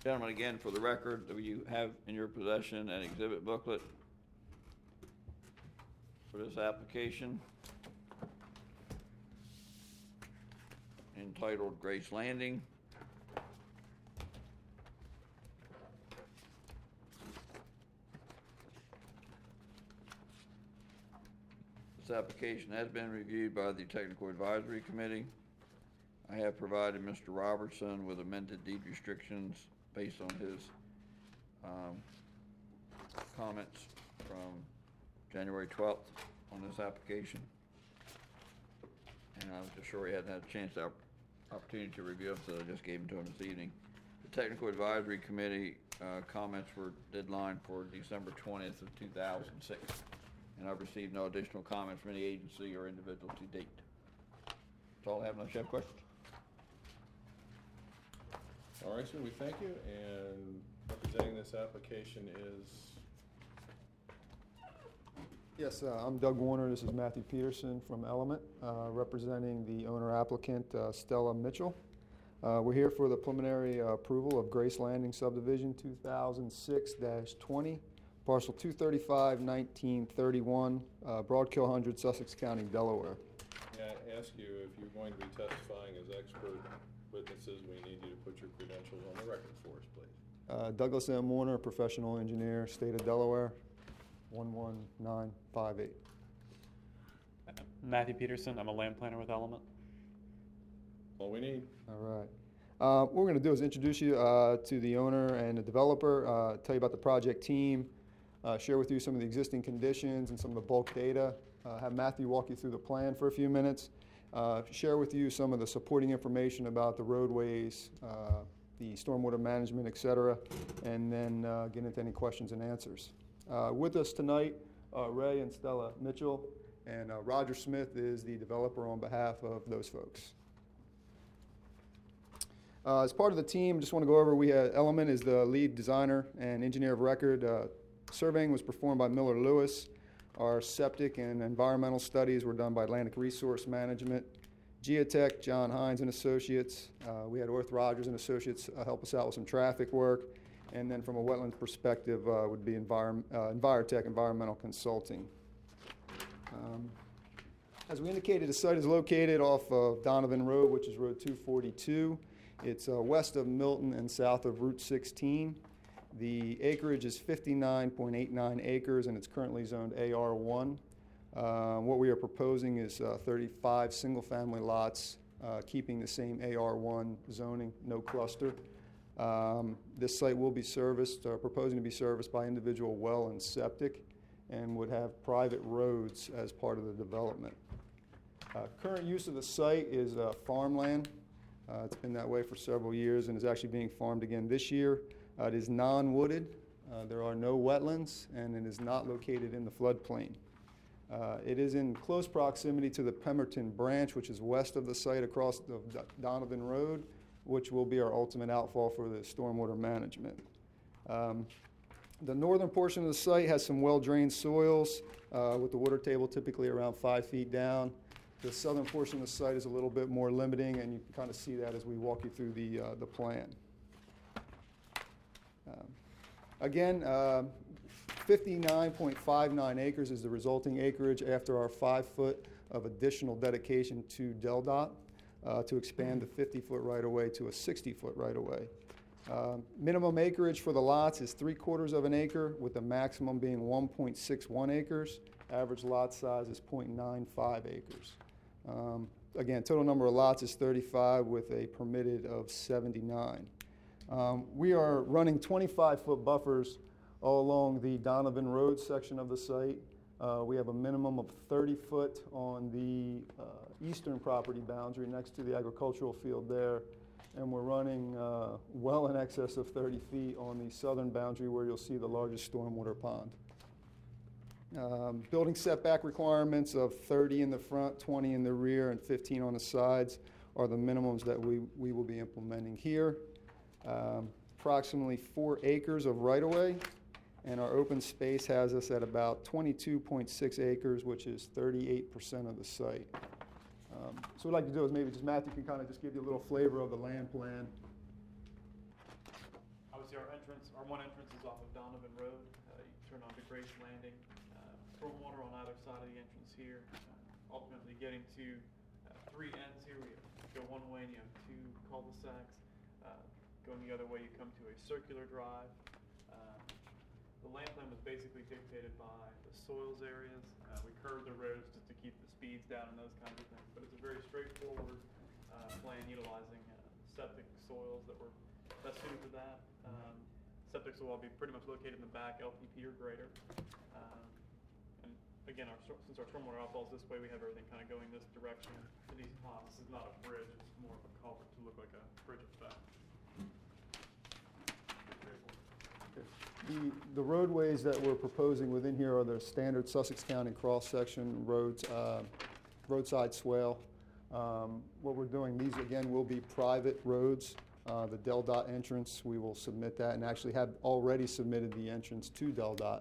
Gentlemen, again, for the record, you have in your possession an exhibit booklet for this application entitled Grace Landing. This application has been reviewed by the Technical Advisory Committee. I have provided Mr. Robertson with amended deed restrictions based on his comments from January 12th on this application. And I'm just sure he hadn't had a chance to opportunity to review them, so I just gave them to him this evening. The Technical Advisory Committee comments were deadline for December 20th of 2006. And I've received no additional comments from any agency or individual to date. That's all I have unless you have questions. All right, sir, we thank you. And representing this application is? Yes, I'm Doug Warner. This is Matthew Peterson from Element, representing the owner applicant, Stella Mitchell. We're here for the preliminary approval of Grace Landing Subdivision 2006-20. Parcel 235-1931, Broadkill 100, Sussex County, Delaware. May I ask you, if you're going to be testifying as expert witnesses, we need you to put your credentials on the record for us, please. Douglas M. Warner, professional engineer, State of Delaware, 11958. Matthew Peterson, I'm a land planner with Element. All we need. All right. What we're going to do is introduce you to the owner and the developer, tell you about the project team, share with you some of the existing conditions and some of the bulk data, have Matthew walk you through the plan for a few minutes, share with you some of the supporting information about the roadways, the stormwater management, et cetera, and then get into any questions and answers. With us tonight, Ray and Stella Mitchell, and Roger Smith is the developer on behalf of those folks. As part of the team, just want to go over, we had Element is the lead designer and engineer of record. Surveying was performed by Miller Lewis. Our septic and environmental studies were done by Atlantic Resource Management. Geotech, John Hines and Associates. We had Orth Rogers and Associates help us out with some traffic work. And then from a wetlands perspective would be Envirotech, Environmental Consulting. As we indicated, the site is located off of Donovan Road, which is Road 242. It's west of Milton and south of Route 16. The acreage is 59.89 acres, and it's currently zoned AR1. What we are proposing is 35 single-family lots, keeping the same AR1 zoning, no cluster. This site will be serviced, proposing to be serviced by individual well and septic, and would have private roads as part of the development. Current use of the site is farmland. It's been that way for several years and is actually being farmed again this year. It is non-wooded. There are no wetlands, and it is not located in the floodplain. It is in close proximity to the Pemberton Branch, which is west of the site across the Donovan Road, which will be our ultimate outfall for the stormwater management. The northern portion of the site has some well-drained soils with the water table typically around 5 feet down. The southern portion of the site is a little bit more limiting, and you can kind of see that as we walk you through the plan. Again, 59.59 acres is the resulting acreage after our 5 foot of additional dedication to DelDOT to expand the 50-foot right-of-way to a 60-foot right-of-way. Minimum acreage for the lots is 3/4 of an acre, with the maximum being 1.61 acres. Average lot size is 0.95 acres. Again, total number of lots is 35 with a permitted of 79. We are running 25-foot buffers all along the Donovan Road section of the site. We have a minimum of 30 foot on the eastern property boundary next to the agricultural field there, and we're running well in excess of 30 feet on the southern boundary where you'll see the largest stormwater pond. Building setback requirements of 30 in the front, 20 in the rear, and 15 on the sides are the minimums that we will be implementing here. Approximately 4 acres of right-of-way, and our open space has us at about 22.6 acres, which is 38% of the site. So what I'd like to do is maybe just Matthew can kind of just give you a little flavor of the land plan. I was obviously our one entrance is off of Donovan Road. You turn onto Grace Landing. Stormwater on either side of the entrance here. Ultimately getting to 3 ends here. We go one way and you have 2 cul-de-sacs. Going the other way, you come to a circular drive. The land plan was basically dictated by the soils areas. We curved the roads just to keep the speeds down and those kinds of things. But it's a very straightforward plan utilizing septic soils that were best suited for that. Septic soil will be pretty much located in the back, LPP or greater. And again, since our stormwater outfalls this way, we have everything kind of going this direction. To these ponds, this is not a bridge, it's more of a culvert to look like a bridge effect. The roadways that we're proposing within here are the standard Sussex County cross-section roads, roadside swale. What we're doing, these again will be private roads. The DelDOT entrance, we will submit that and actually have already submitted the entrance to DelDOT.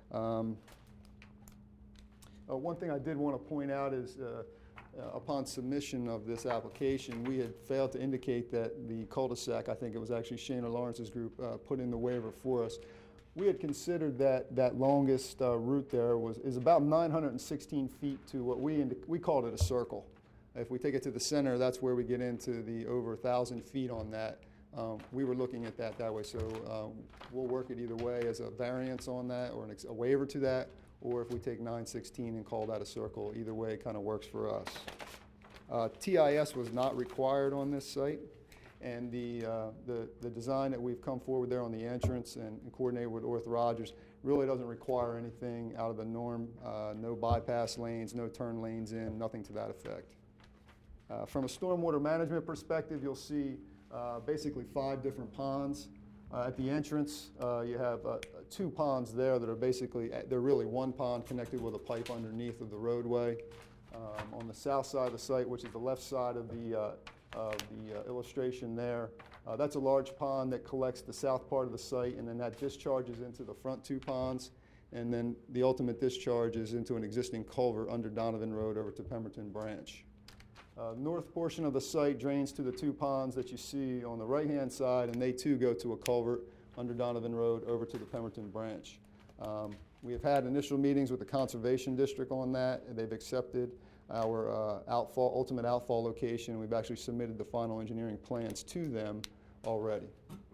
One thing I did want to point out is upon submission of this application, we had failed to indicate that the cul-de-sac, I think it was actually Shana Lawrence's group, put in the waiver for us. We had considered that longest route there is about 916 feet to what we called it a circle. If we take it to the center, that's where we get into the over 1,000 feet on that. We were looking at that way, so we'll work it either way as a variance on that or a waiver to that, or if we take 916 and call that a circle, either way kind of works for us. TIS was not required on this site, and the design that we've come forward there on the entrance and coordinated with Orth Rogers really doesn't require anything out of the norm, no bypass lanes, no turn lanes in, nothing to that effect. From a stormwater management perspective, you'll see basically 5 different ponds. At the entrance, you have 2 ponds there that are basically, they're really one pond connected with a pipe underneath of the roadway. On the south side of the site, which is the left side of the illustration there, that's a large pond that collects the south part of the site, and then that discharges into the front 2 ponds, and then the ultimate discharge is into an existing culvert under Donovan Road over to Pemberton Branch. North portion of the site drains to the 2 ponds that you see on the right-hand side, and they too go to a culvert under Donovan Road over to the Pemberton Branch. We have had initial meetings with the Conservation District on that, and they've accepted our ultimate outfall location. We've actually submitted the final engineering plans to them already.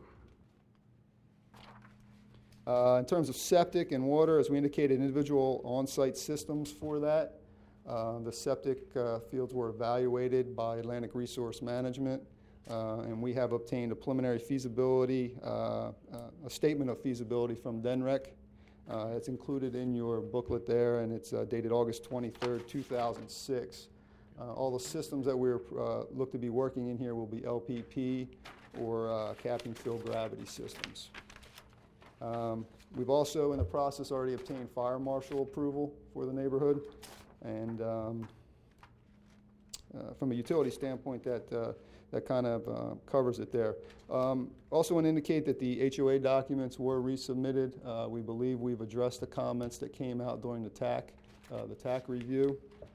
In terms of septic and water, as we indicated, individual on-site systems for that. The septic fields were evaluated by Atlantic Resource Management, and we have obtained a preliminary feasibility, a statement of feasibility from DENREC. It's included in your booklet there, and it's dated August 23rd, 2006. All the systems that we're look to be working in here will be LPP or cap and fill gravity systems. We've also, in the process, already obtained fire marshal approval for the neighborhood. And from a utility standpoint, that kind of covers it there. Also want to indicate that the HOA documents were resubmitted. We believe we've addressed the comments that came out during the TAC review.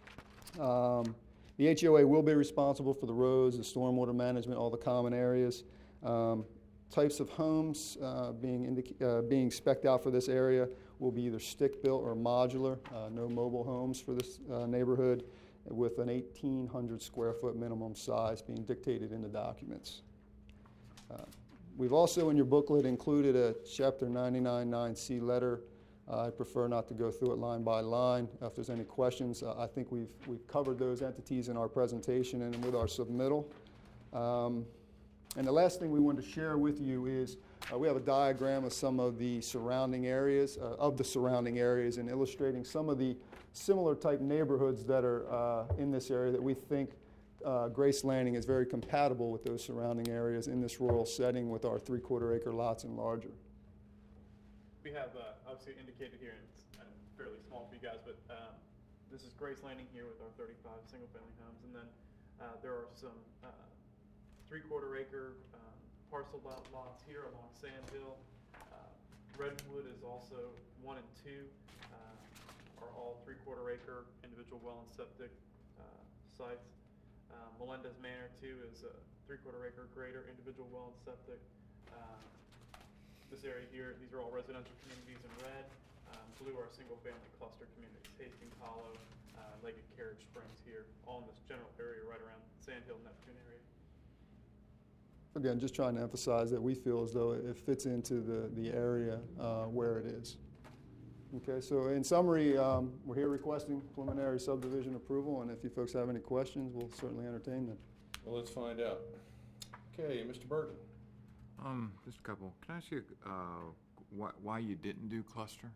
The HOA will be responsible for the roads, the stormwater management, all the common areas. Types of homes being spec'd out for this area will be either stick-built or modular, no mobile homes for this neighborhood, with an 1,800 square foot minimum size being dictated in the documents. We've also in your booklet included a Chapter 99.9C letter. I prefer not to go through it line by line. If there's any questions, I think we've covered those entities in our presentation and with our submittal. And the last thing we wanted to share with you is we have a diagram of some of the surrounding areas, and illustrating some of the similar type neighborhoods that are in this area that we think Grace Landing is very compatible with those surrounding areas in this rural setting with our 3/4 acre lots and larger. We have obviously indicated here, and it's fairly small for you guys, but this is Grace Landing here with our 35 single-family homes, and then there are some 3/4 acre parcel lots here along Sand Hill. Redwood is also 1 and 2 are all 3/4 acre individual well and septic sites. Melendez Manor 2 is a 3/4 acre greater individual well and septic. This area here, these are all residential communities in red. Blue are single-family cluster communities, Hastings Hollow, Lake and Carriage Springs here, all in this general area right around Sand Hill, Neptune area. Again, just trying to emphasize that we feel as though it fits into the area where it is. Okay, so in summary, we're here requesting preliminary subdivision approval, and if you folks have any questions, we'll certainly entertain them. Well, let's find out. Okay, Mr. Burton. Just a couple. Can I ask you why you didn't do cluster?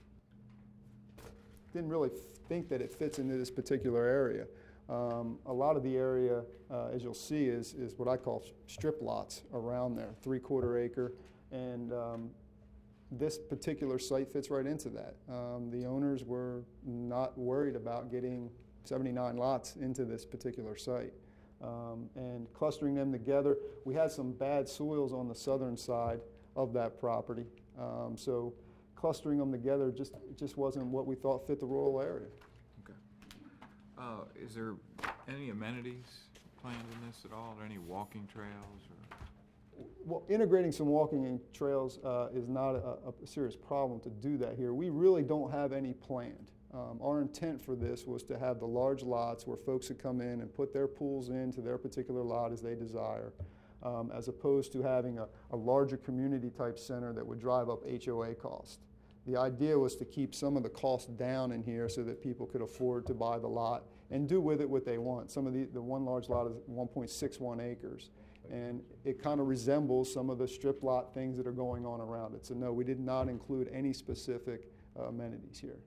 Didn't really think that it fits into this particular area. A lot of the area, as you'll see, is what I call strip lots around there, 3/4 acre, and this particular site fits right into that. The owners were not worried about getting 79 lots into this particular site. And clustering them together, we had some bad soils on the southern side of that property. So clustering them together just wasn't what we thought fit the rural area. Okay. Is there any amenities planned in this at all, or any walking trails? Or? Well, integrating some walking trails is not a serious problem to do that here. We really don't have any planned. Our intent for this was to have the large lots where folks could come in and put their pools into their particular lot as they desire, as opposed to having a larger community type center that would drive up HOA cost. The idea was to keep some of the costs down in here so that people could afford to buy the lot and do with it what they want. Some of the one large lot is 1.61 acres. And it kind of resembles some of the strip lot things that are going on around it. So no, we did not include any specific amenities here.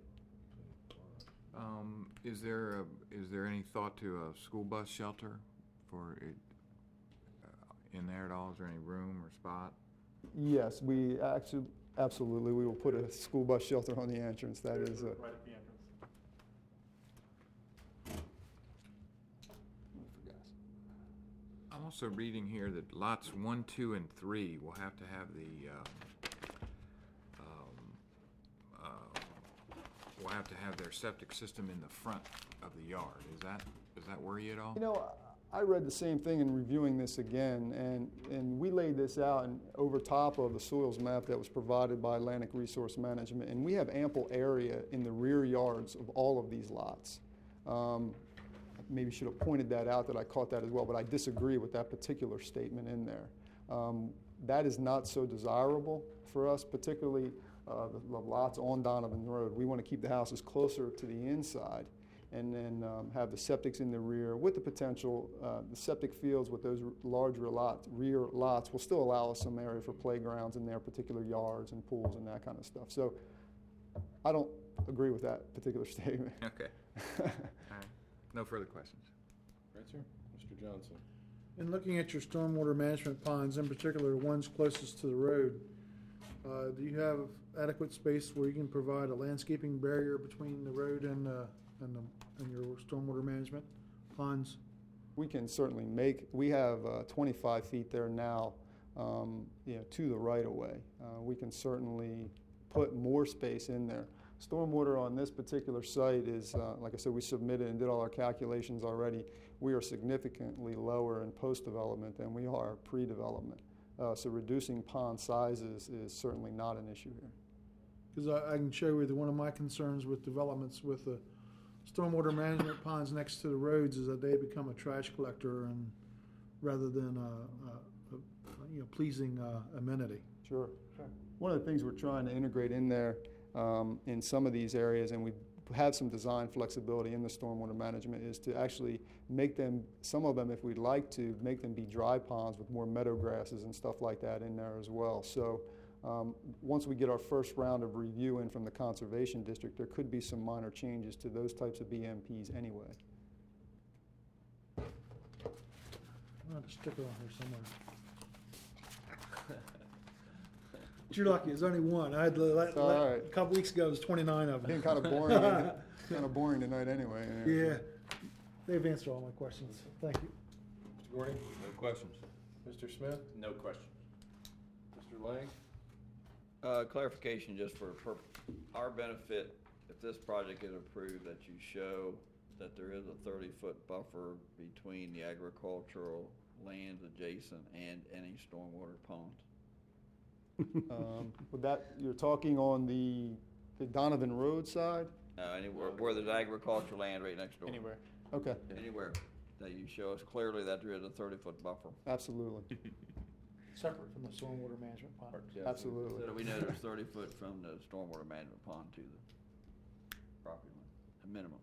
Is there any thought to a school bus shelter for it in there at all? Is there any room or spot? Yes, we actually, absolutely, we will put a school bus shelter on the entrance. That is Right at the entrance. I'm also reading here that lots 1, 2, and 3 will have to have their septic system in the front of the yard. Does that worry you at all? You know, I read the same thing in reviewing this again, and we laid this out over top of the soils map that was provided by Atlantic Resource Management, and we have ample area in the rear yards of all of these lots. Maybe should have pointed that out that I caught that as well, but I disagree with that particular statement in there. That is not so desirable for us, particularly the lots on Donovan Road. We want to keep the houses closer to the inside and then have the septics in the rear with the potential, the septic fields with those larger rear lots will still allow us some area for playgrounds in their particular yards and pools and that kind of stuff. So I don't agree with that particular statement. Okay. All right. No further questions. Right, sir. Mr. Johnson. In looking at your stormwater management ponds, in particular the ones closest to the road, do you have adequate space where you can provide a landscaping barrier between the road and your stormwater management ponds? We can certainly we have 25 feet there now, to the right of way. We can certainly put more space in there. Stormwater on this particular site is, like I said, we submitted and did all our calculations already. We are significantly lower in post-development than we are pre-development. So reducing pond sizes is certainly not an issue here. Because I can show you that one of my concerns with developments with the stormwater management ponds next to the roads is that they become a trash collector and rather than a pleasing amenity. Sure. One of the things we're trying to integrate in there in some of these areas, and we have some design flexibility in the stormwater management, is to actually make them, some of them, if we'd like to, make them be dry ponds with more meadow grasses and stuff like that in there as well. So once we get our first round of review in from the Conservation District, there could be some minor changes to those types of BMPs anyway. I'll have to stick it on here somewhere. But you're lucky, there's only one. I had all right. a couple weeks ago, it was 29 of them. Being kind of boring, kind of boring tonight anyway. Yeah, they've answered all my questions. Thank you. Mr. Gordy. No questions. Mr. Smith. No question. Mr. Lang. Clarification just for our benefit, if this project is approved, that you show that there is a 30-foot buffer between the agricultural lands adjacent and any stormwater ponds. With that, you're talking on the Donovan Road side? Anywhere where there's agricultural land right next door. Anywhere. Okay, Anywhere that you show us clearly that there is a 30-foot buffer. absolutely, Separate from the stormwater management pond. absolutely. So that we know there's 30 foot from the stormwater management pond to the property line, a minimum.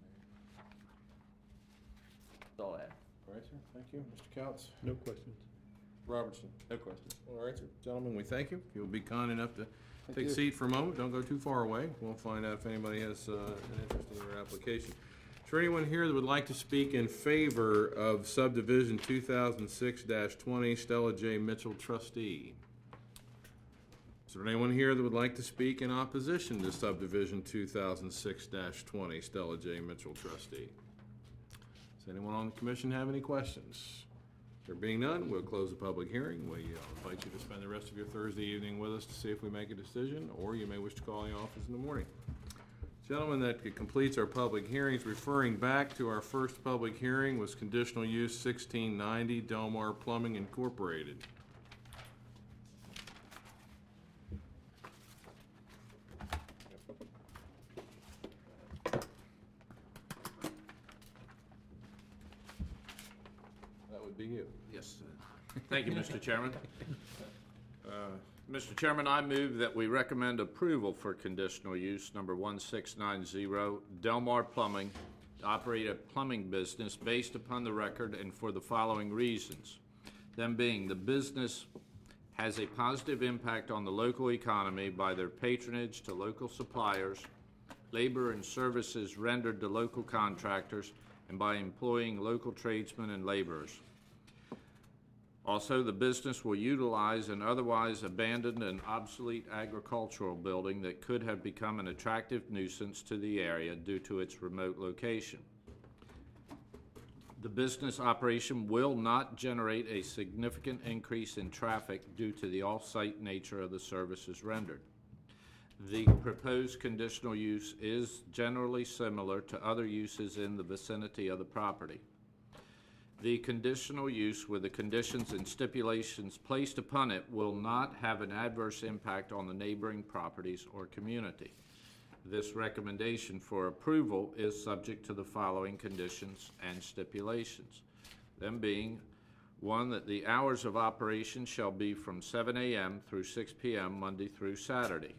That's all I have. All right, sir, thank you. Mr. Counts? No questions. Robertson? No questions. All right, sir. Gentlemen, we thank you. If you'll be kind enough to Thank take a you. seat for a moment, don't go too far away. We'll find out if anybody has an interest in your application. Is there anyone here that would like to speak in favor of subdivision 2006-20 Stella J. Mitchell trustee? Is there anyone here that would like to speak in opposition to subdivision 2006-20 Stella J. Mitchell trustee? Does anyone on the commission have any questions? There being none, we'll close the public hearing. We invite you to spend the rest of your Thursday evening with us to see if we make a decision, or you may wish to call the office in the morning. Gentlemen, that completes our public hearings. Referring back to our first public hearing was conditional use 1690 Delmar Plumbing Incorporated. That would be you. Yes. Thank you, Mr. Chairman. Mr. Chairman, I move that we recommend approval for conditional use number 1690 Delmar Plumbing to operate a plumbing business based upon the record and for the following reasons. Them being, the business has a positive impact on the local economy by their patronage to local suppliers, labor and services rendered to local contractors, and by employing local tradesmen and laborers. Also, the business will utilize an otherwise abandoned and obsolete agricultural building that could have become an attractive nuisance to the area due to its remote location. The business operation will not generate a significant increase in traffic due to the off-site nature of the services rendered. The proposed conditional use is generally similar to other uses in the vicinity of the property. The conditional use with the conditions and stipulations placed upon it will not have an adverse impact on the neighboring properties or community. This recommendation for approval is subject to the following conditions and stipulations. Them being, 1, that the hours of operation shall be from 7 a.m. through 6 p.m. Monday through Saturday.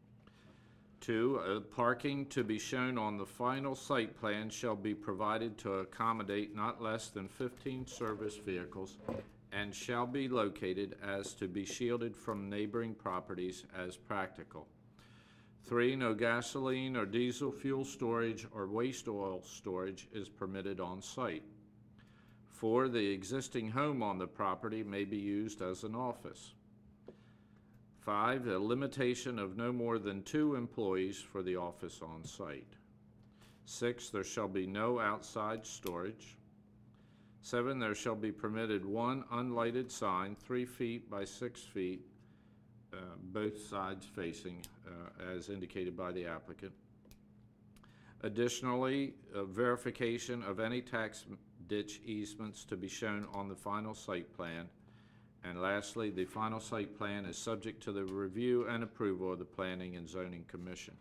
2, parking to be shown on the final site plan shall be provided to accommodate not less than 15 service vehicles and shall be located as to be shielded from neighboring properties as practical. 3, no gasoline or diesel fuel storage or waste oil storage is permitted on site. 4, the existing home on the property may be used as an office. 5, a limitation of no more than 2 employees for the office on site. 6, there shall be no outside storage. 7, there shall be permitted 1 unlighted sign 3 feet by 6 feet, both sides facing, as indicated by the applicant. Additionally, verification of any tax ditch easements to be shown on the final site plan. And lastly, the final site plan is subject to the review and approval of the Planning and Zoning Commission.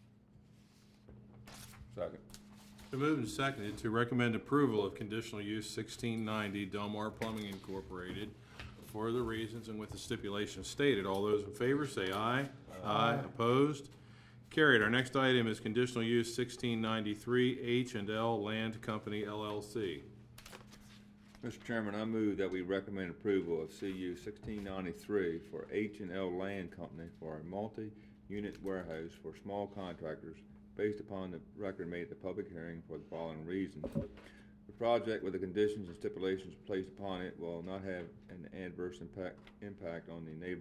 Second. Been moved and seconded to recommend approval of conditional use 1690 Delmar Plumbing Incorporated for the reasons and with the stipulations stated. All those in favor say aye. Aye. Opposed? Carried. Our next item is conditional use 1693 H&L Land Company LLC. Mr. Chairman, I move that we recommend approval of CU 1693 for H&L Land Company for a multi-unit warehouse for small contractors based upon the record made at the public hearing for the following reasons. The project with the conditions and stipulations placed upon it will not have an adverse impact on the neighborhood